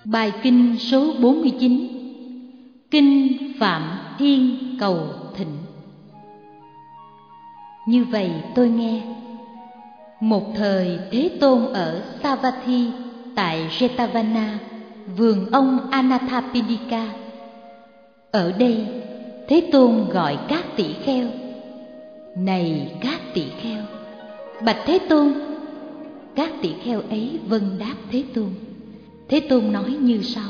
Bài kinh số 49. Kinh Phạm Thiên Cầu Thịnh. Như vậy tôi nghe, một thời Thế Tôn ở Savatthi tại Jetavana, vườn ông Anathapindika. Ở đây Thế Tôn gọi các tỷ kheo: này các tỷ kheo, bạch Thế Tôn. Các tỷ kheo ấy vâng đáp Thế Tôn. Thế Tôn nói như sau: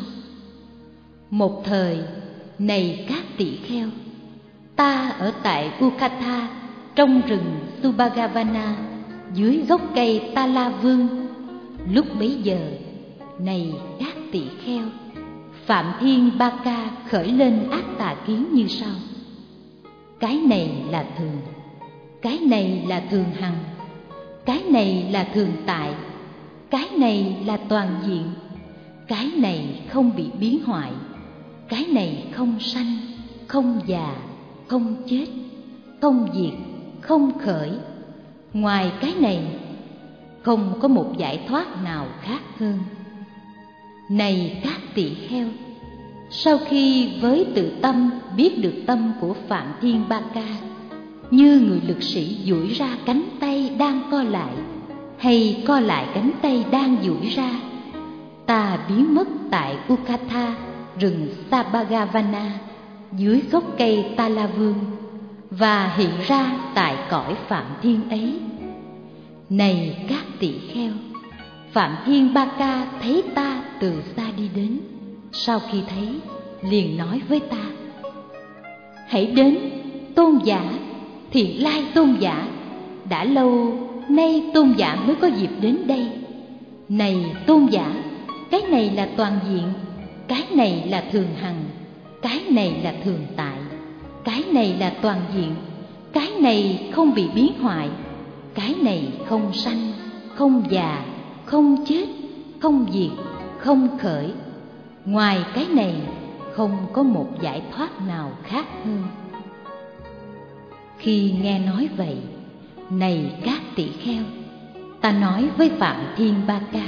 một thời, này các tỷ kheo, ta ở tại Ukatha trong rừng Subhagavana dưới gốc cây Tala Vương. Lúc bấy giờ, này các tỷ kheo, Phạm Thiên Ba Ca khởi lên ác tà kiến như sau: cái này là thường, cái này là thường hằng, cái này là thường tại, cái này là toàn diện, cái này không bị biến hoại, cái này không sanh, không già, không chết, không diệt, không khởi. Ngoài cái này, không có một giải thoát nào khác hơn. Này các tỷ kheo, sau khi với tự tâm biết được tâm của Phạm Thiên Ba Ca, như người lực sĩ duỗi ra cánh tay đang co lại, hay co lại cánh tay đang duỗi ra, ta biến mất tại Ukatha, rừng Sabhagavana, dưới gốc cây Tala Vương, và hiện ra tại cõi Phạm Thiên ấy. Này các tỷ kheo, Phạm Thiên Ba Ca thấy ta từ xa đi đến. Sau khi thấy, liền nói với ta: hãy đến, tôn giả, Thiện Lai tôn giả. Đã lâu nay tôn giả mới có dịp đến đây. Này tôn giả, cái này là toàn diện, cái này là thường hằng, cái này là thường tại, cái này là toàn diện, cái này không bị biến hoại, cái này không sanh, không già, không chết, không diệt, không khởi. Ngoài cái này, không có một giải thoát nào khác hơn. Khi nghe nói vậy, này các tỷ kheo, ta nói với Phạm Thiên Ba Ca: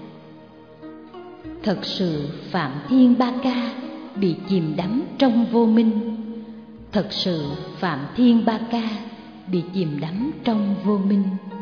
thật sự Phạm Thiên Ba Ca bị chìm đắm trong vô minh. Thật sự Phạm Thiên Ba Ca bị chìm đắm trong vô minh.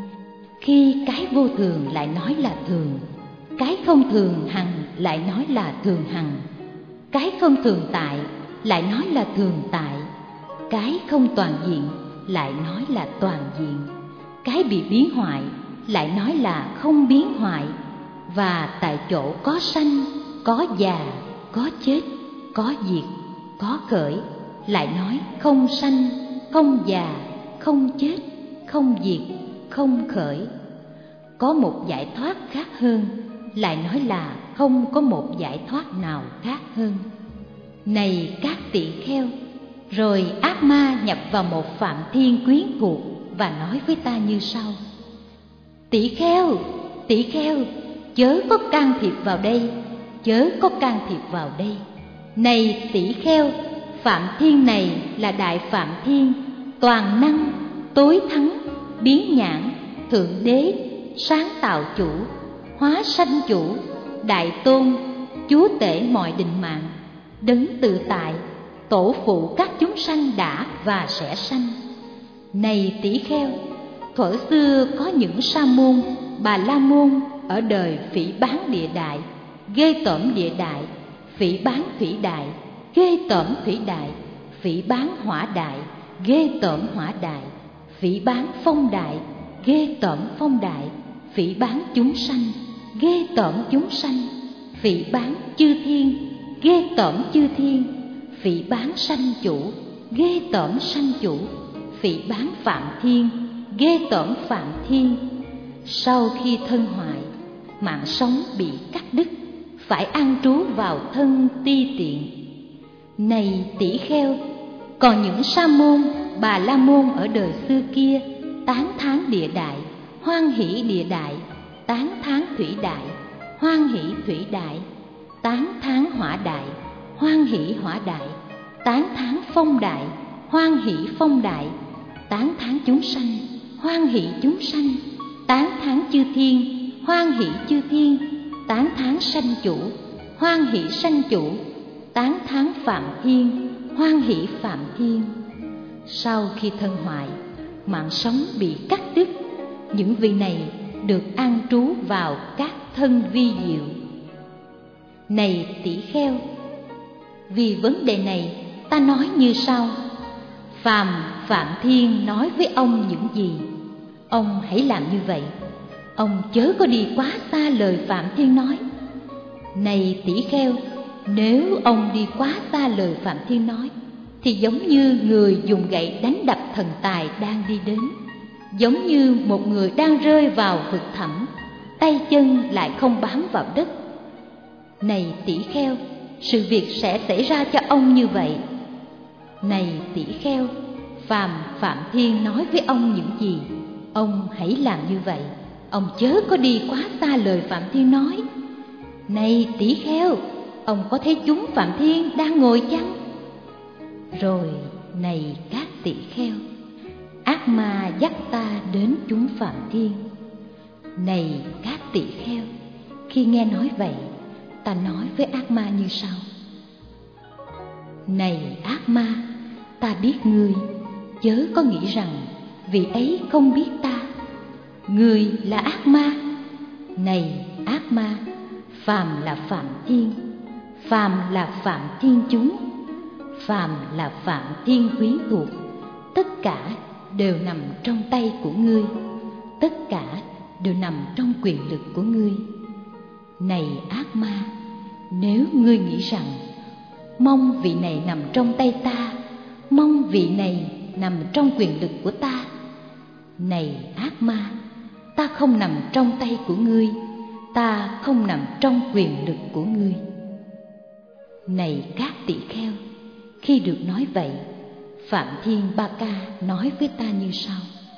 Khi cái vô thường lại nói là thường, cái không thường hằng lại nói là thường hằng, cái không thường tại lại nói là thường tại, cái không toàn diện lại nói là toàn diện, cái bị biến hoại lại nói là không biến hoại, và tại chỗ có sanh, có già, có chết, có diệt, có khởi lại nói không sanh, không già, không chết, không diệt, không khởi. Có một giải thoát khác hơn lại nói là không có một giải thoát nào khác hơn. Này các tỷ kheo, rồi ác ma nhập vào một Phạm Thiên quyến thuộc và nói với ta như sau: tỷ kheo, tỷ kheo, chớ có can thiệp vào đây, chớ có can thiệp vào đây. Này tỷ kheo, Phạm Thiên này là Đại Phạm Thiên, toàn năng, tối thắng, biến nhãn, thượng đế, sáng tạo chủ, hóa sanh chủ, đại tôn, chúa tể mọi định mạng, đấng tự tại, tổ phụ các chúng sanh đã và sẽ sanh. Này tỷ kheo, thuở xưa có những sa môn, bà la môn ở đời phỉ báng địa đại, ghê tởm địa đại, phỉ báng thủy đại, ghê tởm thủy đại, phỉ báng hỏa đại, ghê tởm hỏa đại, phỉ báng phong đại, ghê tởm phong đại, phỉ báng chúng sanh, ghê tởm chúng sanh, phỉ báng chư thiên, ghê tởm chư thiên, phỉ báng sanh chủ, ghê tởm sanh chủ, phỉ báng Phạm Thiên, ghê tởm Phạm Thiên. Sau khi thân hoại, mạng sống bị cắt đứt, phải an trú vào thân ti tiện. Này tỷ kheo, còn những sa môn, bà la môn ở đời xưa kia tán thán địa đại, hoan hỷ địa đại, tán thán thủy đại, hoan hỷ thủy đại, tán thán hỏa đại, hoan hỷ hỏa đại, tán thán phong đại, hoan hỷ phong đại, tán thán chúng sanh, hoan hỷ chúng sanh, tán thán chư thiên, hoan hỷ chư thiên, tán thán sanh chủ, hoan hỷ sanh chủ, tán thán Phạm Thiên, hoan hỷ Phạm Thiên. Sau khi thân hoại, mạng sống bị cắt đứt, những vị này được an trú vào các thân vi diệu. Này tỷ kheo, vì vấn đề này ta nói như sau: Phạm Thiên nói với ông những gì, ông hãy làm như vậy. Ông chớ có đi quá xa lời Phạm Thiên nói. Này tỷ kheo, nếu ông đi quá xa lời Phạm Thiên nói, thì giống như người dùng gậy đánh đập thần tài đang đi đến, giống như một người đang rơi vào vực thẳm, tay chân lại không bám vào đất. Này tỷ kheo, sự việc sẽ xảy ra cho ông như vậy. Này tỷ kheo, Phạm Thiên nói với ông những gì, ông hãy làm như vậy. Ông chớ có đi quá xa lời Phạm Thiên nói. Này tỷ kheo, ông có thấy chúng Phạm Thiên đang ngồi chăng? Rồi, này các tỷ kheo, ác ma dắt ta đến chúng Phạm Thiên. Này các tỷ kheo, khi nghe nói vậy, ta nói với ác ma như sau: Này ác ma, ta biết ngươi, chớ có nghĩ rằng vị ấy không biết ta. Ngươi là ác ma. Này ác ma, phàm là Phạm Thiên, phàm là Phạm Thiên chúng, phàm là Phạm Thiên quyến thuộc, tất cả đều nằm trong tay của ngươi, tất cả đều nằm trong quyền lực của ngươi. Này ác ma, nếu ngươi nghĩ rằng mong vị này nằm trong tay ta, mong vị này nằm trong quyền lực của ta, này ác ma, ta không nằm trong tay của ngươi, ta không nằm trong quyền lực của ngươi. Này các tỷ kheo, khi được nói vậy, Phạm Thiên Ba Ca nói với ta như sau: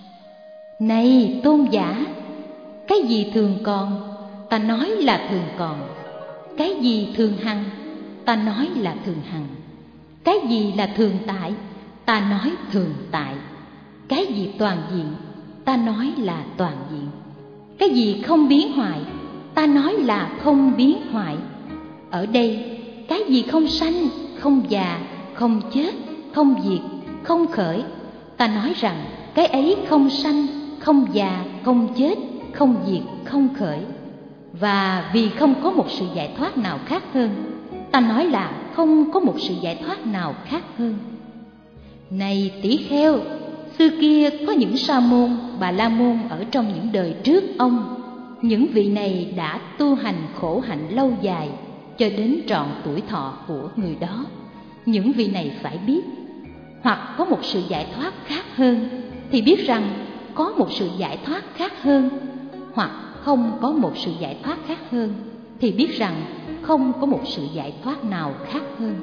Này tôn giả, cái gì thường còn, ta nói là thường còn. Cái gì thường hằng, ta nói là thường hằng. Cái gì là thường tại, ta nói thường tại. Cái gì toàn diện, ta nói là toàn diện. Cái gì không biến hoại, ta nói là không biến hoại. Ở đây, cái gì không sanh, không già, không chết, không diệt, không khởi, ta nói rằng cái ấy không sanh, không già, không chết, không diệt, không khởi. Và vì không có một sự giải thoát nào khác hơn, ta nói là không có một sự giải thoát nào khác hơn. Này tỷ kheo, xưa kia có những sa môn, bà la môn ở trong những đời trước ông. Những vị này đã tu hành khổ hạnh lâu dài, cho đến trọn tuổi thọ của người đó. Những vị này phải biết, hoặc có một sự giải thoát khác hơn, thì biết rằng có một sự giải thoát khác hơn, hoặc không có một sự giải thoát khác hơn, thì biết rằng không có một sự giải thoát nào khác hơn.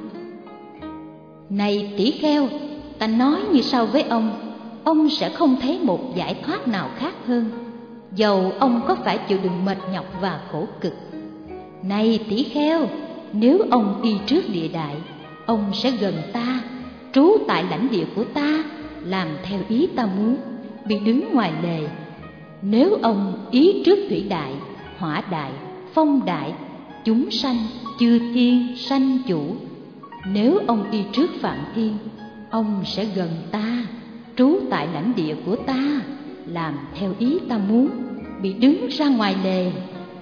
Này tỷ kheo, ta nói như sau với ông sẽ không thấy một giải thoát nào khác hơn, dầu ông có phải chịu đựng mệt nhọc và khổ cực. Này tỷ kheo, nếu ông đi trước địa đại, ông sẽ gần ta, trú tại lãnh địa của ta, làm theo ý ta muốn, bị đứng ngoài lề. Nếu ông ý trước thủy đại, hỏa đại, phong đại, chúng sanh, chư thiên, sanh chủ. Nếu ông đi trước Phạm Thiên, ông sẽ gần ta, trú tại lãnh địa của ta, làm theo ý ta muốn, bị đứng ra ngoài lề.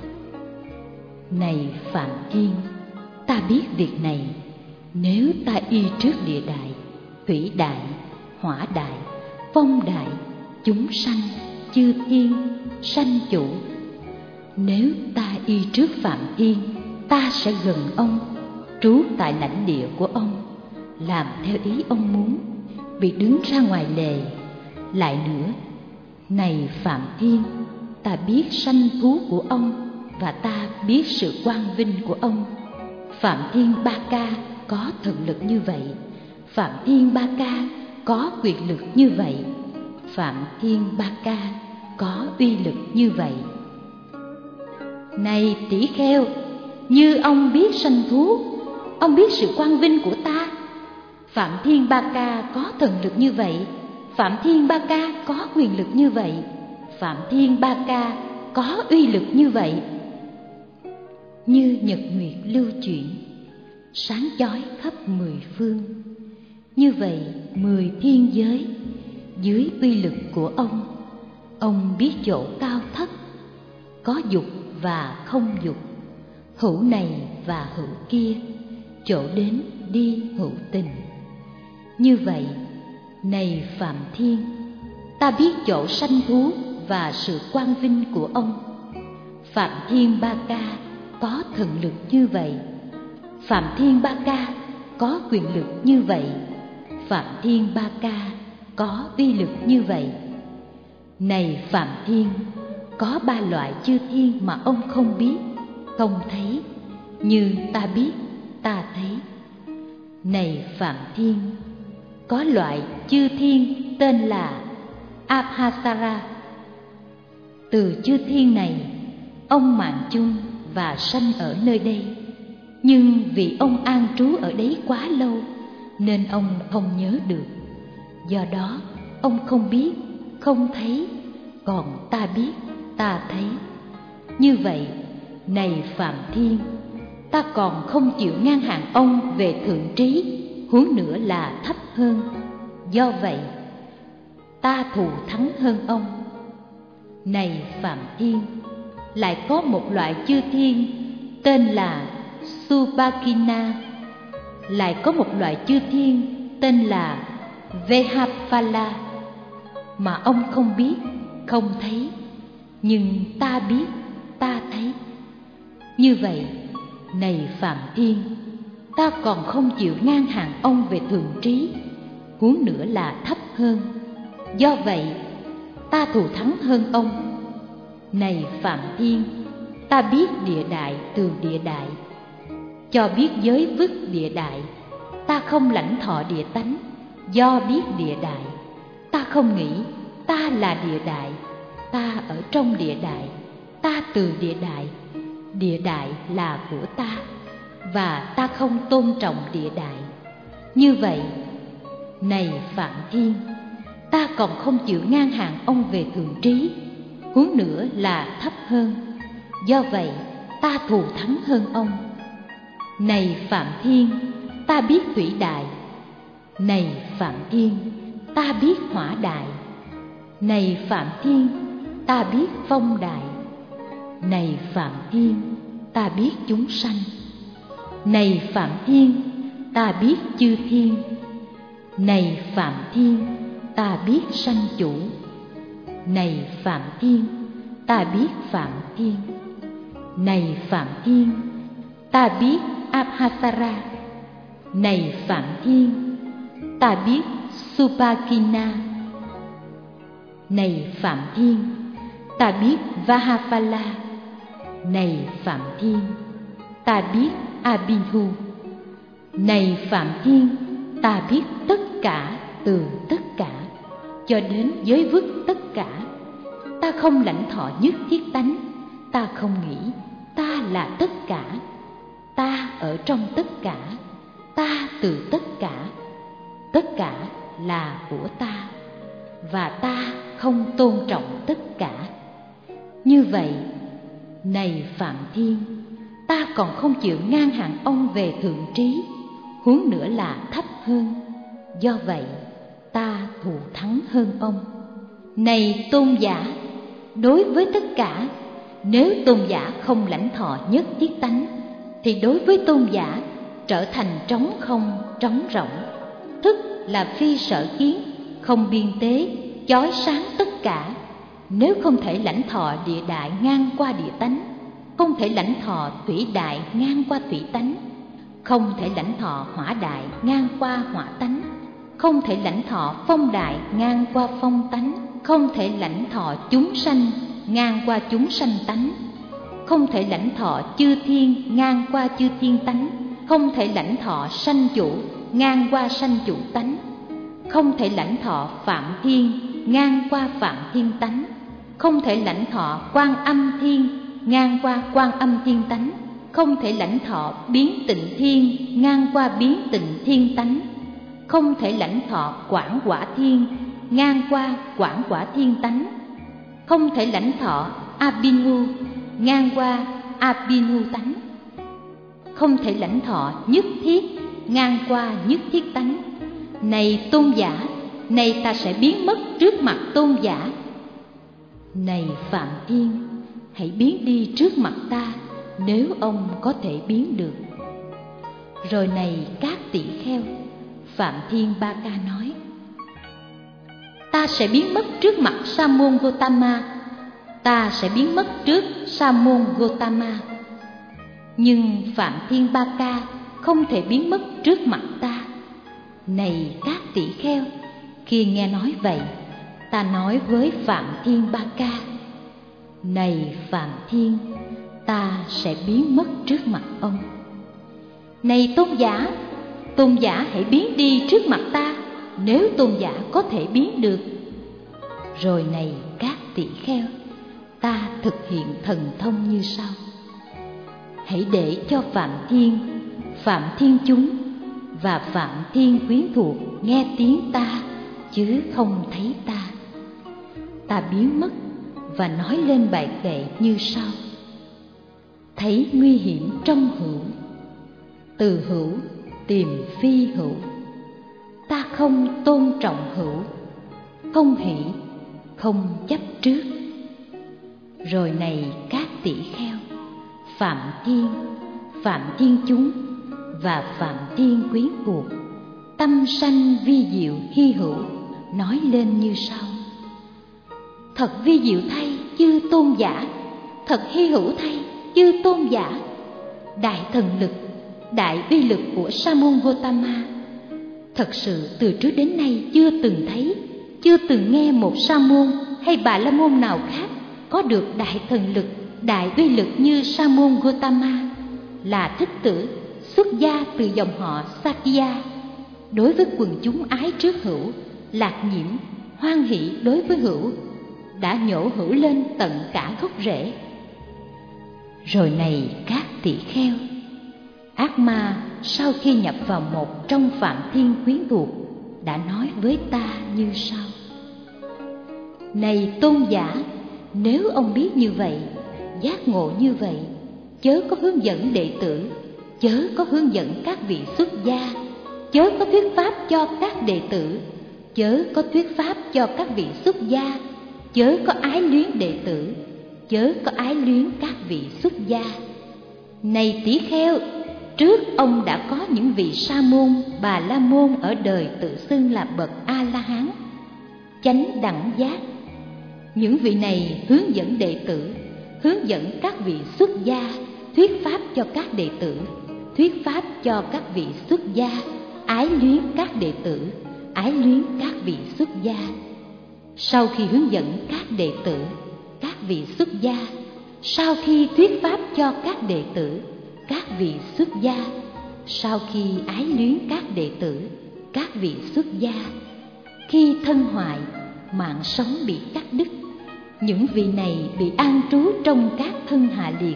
Này Phạm Thiên, ta biết việc này. Nếu ta y trước địa đại, thủy đại, hỏa đại, phong đại, chúng sanh, chư thiên, sanh chủ. Nếu ta y trước Phạm Thiên, ta sẽ gần ông, trú tại lãnh địa của ông, làm theo ý ông muốn, bị đứng ra ngoài lề. Lại nữa, này Phạm Thiên, ta biết sanh thú của ông, và ta biết sự quang vinh của ông. Phạm Thiên Ba Ca có thần lực như vậy, Phạm Thiên Ba Ca có quyền lực như vậy, Phạm Thiên Ba Ca có uy lực như vậy. Này tỷ kheo, như ông biết sanh thú, ông biết sự quang vinh của ta. Phạm Thiên Ba Ca có thần lực như vậy, Phạm Thiên Ba Ca có quyền lực như vậy, Phạm Thiên Ba Ca có uy lực như vậy. như nhật nguyệt lưu chuyển, sáng chói khắp mười phương. Như vậy 10 thiên giới dưới uy lực của ông biết chỗ cao thấp, có dục và không dục, hữu này và hữu kia, chỗ đến đi hữu tình. Như vậy, này Phạm Thiên, ta biết chỗ sanh thú và sự quang vinh của ông. Phạm Thiên Ba Ca có thần lực như vậy, Phạm Thiên Ba Ca có quyền lực như vậy, Phạm Thiên Ba Ca có uy lực như vậy. Này Phạm Thiên, có 3 loại chư thiên mà ông không biết, không thấy, như ta biết, ta thấy. Này Phạm Thiên, có loại chư thiên tên là Abhasara. Từ chư thiên này, ông mạng chung và sanh ở nơi đây. Nhưng vì ông an trú ở đấy quá lâu, nên ông không nhớ được. Do đó, ông không biết, không thấy, còn ta biết, ta thấy. Như vậy, này Phạm Thiên, ta còn không chịu ngang hàng ông về thượng trí, huống nữa là thấp hơn. Do vậy, ta thù thắng hơn ông. Này Phạm Thiên, lại có một loại chư thiên tên là Subakina. Lại có một loại chư thiên tên là Vehapala mà ông không biết, không thấy, nhưng ta biết, ta thấy. Như vậy, này Phạm Thiên, ta còn không chịu ngang hàng ông về thượng trí, huống nữa là thấp hơn. Do vậy, ta thù thắng hơn ông. Này Phạm Thiên, ta biết địa đại từ địa đại, cho biết giới vứt địa đại. Ta không lãnh thọ địa tánh, do biết địa đại. Ta không nghĩ ta là địa đại, ta ở trong địa đại, ta từ địa đại, địa đại là của ta, và ta không tôn trọng địa đại. Như vậy, này Phạm Thiên, ta còn không chịu ngang hàng ông về thượng trí, huống nữa là thấp hơn. Do vậy, ta thù thắng hơn ông. Này Phạm Thiên, ta biết thủy đại. Này Phạm Thiên, ta biết hỏa đại. Này Phạm Thiên, ta biết phong đại. Này Phạm Thiên, ta biết chúng sanh. Này Phạm Thiên, ta biết chư thiên. Này Phạm Thiên, ta biết sanh chủ. Này Phạm Thiên, ta biết Phạm Thiên. Này Phạm Thiên, ta biết Abhasara. Này Phạm Thiên, ta biết Subakina. Này Phạm Thiên, ta biết Vahapala. Này Phạm Thiên, ta biết Abhinhu. Này Phạm Thiên, ta biết tất cả từ tất cả, cho đến giới vứt tất cả. Ta không lãnh thọ nhất thiết tánh, ta không nghĩ ta là tất cả, ta ở trong tất cả, ta từ tất cả là của ta, và ta không tôn trọng tất cả. Như vậy, này Phạm Thiên, ta còn không chịu ngang hàng ông về thượng trí, huống nữa là thấp hơn. Do vậy, ta thù thắng hơn ông. Này tôn giả, đối với tất cả, nếu tôn giả không lãnh thọ nhất thiết tánh, thì đối với tôn giả trở thành trống không, trống rỗng. Thức là phi sở kiến, không biên tế, chói sáng tất cả. Nếu không thể lãnh thọ địa đại ngang qua địa tánh, không thể lãnh thọ thủy đại ngang qua thủy tánh, không thể lãnh thọ hỏa đại ngang qua hỏa tánh, không thể lãnh thọ phong đại ngang qua phong tánh, không thể lãnh thọ chúng sanh ngang qua chúng sanh tánh, không thể lãnh thọ chư thiên ngang qua chư thiên tánh, không thể lãnh thọ sanh chủ ngang qua sanh chủ tánh, không thể lãnh thọ Phạm Thiên ngang qua Phạm Thiên tánh, không thể lãnh thọ Quan Âm Thiên ngang qua Quan Âm Thiên tánh, không thể lãnh thọ Biến Tịnh Thiên ngang qua Biến Tịnh Thiên tánh, không thể lãnh thọ Quảng Quả Thiên ngang qua Quảng Quả Thiên tánh, không thể lãnh thọ Abhinhu ngang qua Abhinhu tánh. không thể lãnh thọ nhất thiết, ngang qua nhất thiết tánh. Này tôn giả, nay ta sẽ biến mất trước mặt tôn giả. Này Phạm Thiên, hãy biến đi trước mặt ta, nếu ông có thể biến được. Rồi này các tỷ kheo, Phạm Thiên Ba Ca nói: ta sẽ biến mất trước mặt Sa môn Gotama, ta sẽ biến mất trước Sa môn Gotama. Nhưng Phạm Thiên Ba Ca không thể biến mất trước mặt ta. Này các tỷ kheo, khi nghe nói vậy, ta nói với Phạm Thiên Ba Ca: này Phạm Thiên, ta sẽ biến mất trước mặt ông. Này tôn giả hãy biến đi trước mặt ta, nếu tôn giả có thể biến được. Rồi này các tỷ kheo, ta thực hiện thần thông như sau: hãy để cho Phạm Thiên chúng và Phạm Thiên quyến thuộc nghe tiếng ta, chứ không thấy ta. Ta biến mất và nói lên bài kệ như sau: thấy nguy hiểm trong hữu, từ hữu tìm phi hữu, ta không tôn trọng hữu, không hỷ, không chấp trước. Rồi này các tỷ kheo, Phạm Thiên chúng và Phạm Thiên quyến thuộc, tâm sanh vi diệu hy hữu, nói lên như sau: thật vi diệu thay chư tôn giả, thật hy hữu thay chư tôn giả. Đại thần lực, đại uy lực của Sa môn Gotama, thật sự từ trước đến nay chưa từng thấy, chưa từng nghe một sa môn hay bà la môn nào khác có được đại thần lực, đại uy lực như Sa môn Gotama, là thích tử xuất gia từ dòng họ Sakya. Đối với quần chúng ái trước hữu, lạc nhiễm, hoan hỷ đối với hữu, đã nhổ hữu lên tận cả gốc rễ. Rồi này các tỷ kheo, ác ma sau khi nhập vào một trong Phạm Thiên quyến thuộc đã nói với ta như sau: này tôn giả, nếu ông biết như vậy, giác ngộ như vậy, chớ có hướng dẫn đệ tử, chớ có hướng dẫn các vị xuất gia, chớ có thuyết pháp cho các đệ tử, chớ có thuyết pháp cho các vị xuất gia, chớ có ái luyến đệ tử, chớ có ái luyến các vị xuất gia. Này tỷ kheo, trước ông đã có những vị sa môn, bà la môn ở đời tự xưng là bậc A La Hán, chánh đẳng giác. Những vị này hướng dẫn đệ tử, hướng dẫn các vị xuất gia, thuyết pháp cho các đệ tử, thuyết pháp cho các vị xuất gia, ái luyến các đệ tử, ái luyến các vị xuất gia. Sau khi hướng dẫn các đệ tử, các vị xuất gia, sau khi thuyết pháp cho các đệ tử, các vị xuất gia, sau khi ái luyến các đệ tử, các vị xuất gia, khi thân hoại, mạng sống bị cắt đứt, những vị này bị an trú trong các thân hạ liệt.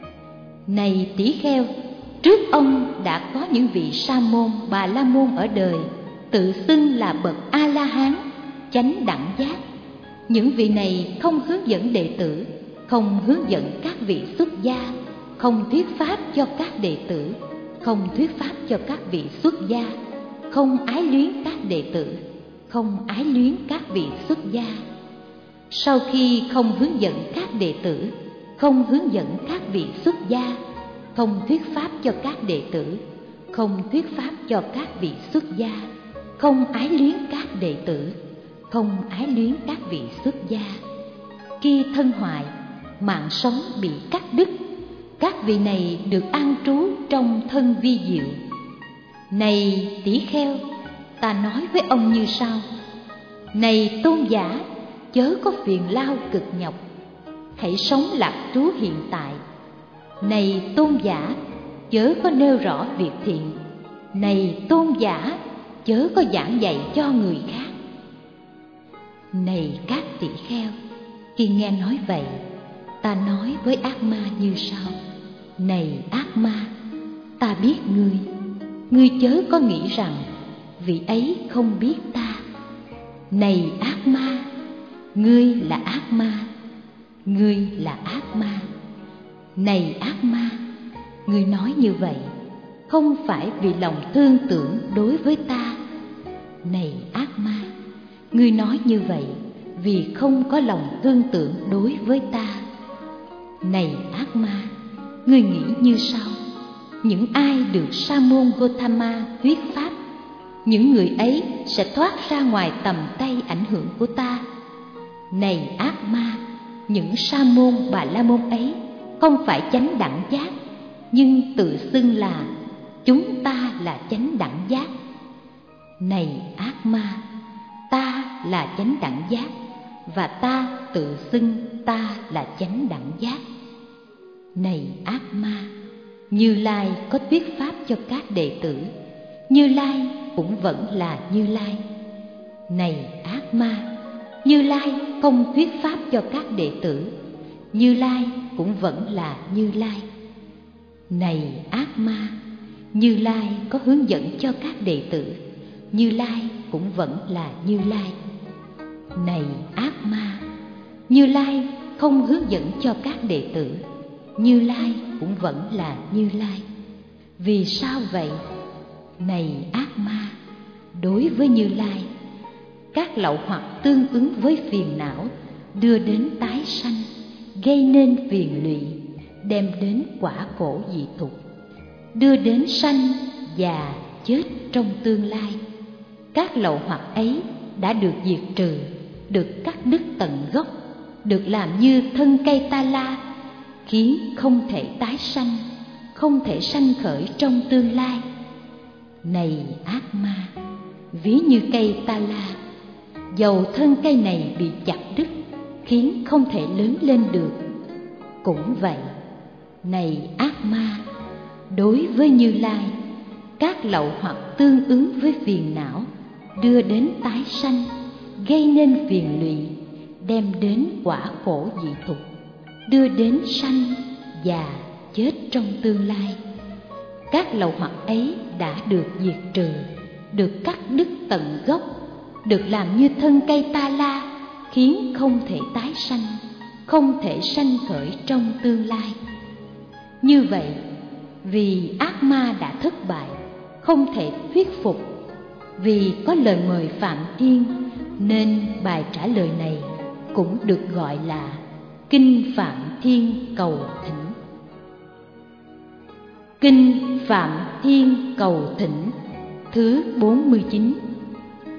Này tỷ kheo, trước ông đã có những vị sa môn, bà la môn ở đời tự xưng là bậc A La Hán, chánh đẳng giác. Những vị này không hướng dẫn đệ tử, không hướng dẫn các vị xuất gia, không thuyết pháp cho các đệ tử, không thuyết pháp cho các vị xuất gia, không ái luyến các đệ tử, không ái luyến các vị xuất gia. Sau khi không hướng dẫn các đệ tử, không hướng dẫn các vị xuất gia, không thuyết pháp cho các đệ tử, không thuyết pháp cho các vị xuất gia, không ái luyến các đệ tử, không ái luyến các vị xuất gia, khi thân hoại, mạng sống bị cắt đứt, các vị này được an trú trong thân vi diệu. Này tỷ kheo, ta nói với ông như sau: này tôn giả, chớ có phiền lao cực nhọc, hãy sống lạc trú hiện tại. Này tôn giả, chớ có nêu rõ việc thiện. Này tôn giả, chớ có giảng dạy cho người khác. Này các tỷ kheo, khi nghe nói vậy, ta nói với ác ma như sau: này ác ma, ta biết ngươi chớ có nghĩ rằng vị ấy không biết ta. Này ác ma, ngươi là ác ma, ngươi là ác ma. Này ác ma, ngươi nói như vậy không phải vì lòng thương tưởng đối với ta. Này ác ma, ngươi nói như vậy vì không có lòng thương tưởng đối với ta. Này ác ma, ngươi nghĩ như sau: những ai được Sa môn Gotama thuyết pháp, những người ấy sẽ thoát ra ngoài tầm tay ảnh hưởng của ta. Này ác ma, những Sa môn Bà La môn ấy không phải chánh đẳng giác, nhưng tự xưng là chúng ta là chánh đẳng giác. Này ác ma, ta là chánh đẳng giác, và ta tự xưng ta là chánh đẳng giác. Này ác ma, Như Lai có thuyết pháp cho các đệ tử, Như Lai cũng vẫn là Như Lai. Này ác ma, Như Lai không thuyết pháp cho các đệ tử, Như Lai cũng vẫn là Như Lai. Này ác ma, Như Lai có hướng dẫn cho các đệ tử, Như Lai cũng vẫn là Như Lai. Này ác ma, Như Lai không hướng dẫn cho các đệ tử, Như Lai cũng vẫn là Như Lai. Vì sao vậy? Này ác ma, đối với Như Lai, các lậu hoặc tương ứng với phiền não đưa đến tái sanh, gây nên phiền lụy, đem đến quả khổ dị thục, đưa đến sanh, già, chết trong tương lai. Các lậu hoặc ấy đã được diệt trừ, được cắt đứt tận gốc, được làm như thân cây ta la, khiến không thể tái sanh, không thể sanh khởi trong tương lai. Này ác ma, ví như cây ta la, dầu thân cây này bị chặt đứt, khiến không thể lớn lên được. Cũng vậy, này ác ma, đối với Như Lai, các lậu hoặc tương ứng với phiền não đưa đến tái sanh, gây nên phiền lụy, đem đến quả khổ dị thục, đưa đến sanh, già, chết trong tương lai. Các lậu hoặc ấy đã được diệt trừ, được cắt đứt tận gốc, được làm như thân cây ta la, khiến không thể tái sanh, không thể sanh khởi trong tương lai. Như vậy, vì ác ma đã thất bại, không thể thuyết phục, vì có lời mời Phạm Thiên, nên bài trả lời này cũng được gọi là Kinh Phạm Thiên Cầu Thỉnh. Kinh Phạm Thiên Cầu Thỉnh thứ 49.